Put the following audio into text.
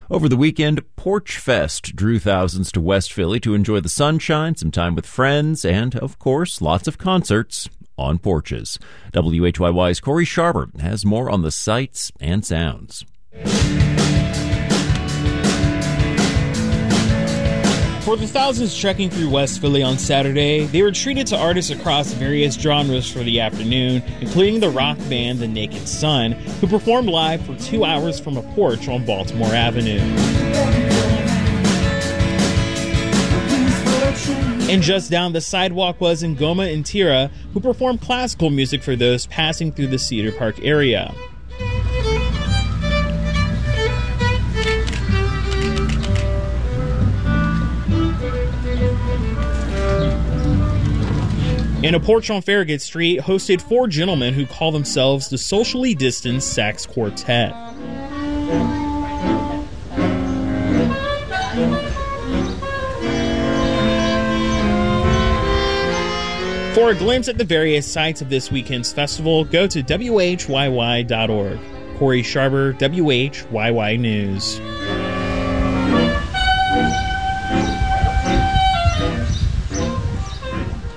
Over the weekend, Porch Fest drew thousands to West Philly to enjoy the sunshine, some time with friends, and, of course, lots of concerts on porches. WHYY's Corey Sharber has more on the sights and sounds. For the thousands trekking through West Philly on Saturday, they were treated to artists across various genres for the afternoon, including the rock band The Naked Sun, who performed live for 2 hours from a porch on Baltimore Avenue. And just down the sidewalk was Ngoma Ntira, who performed classical music for those passing through the Cedar Park area. And a porch on Farragut Street hosted 4 gentlemen who call themselves the Socially Distanced Sax Quartet. For a glimpse at the various sites of this weekend's festival, go to WHYY.org. Corey Sharber, WHYY News.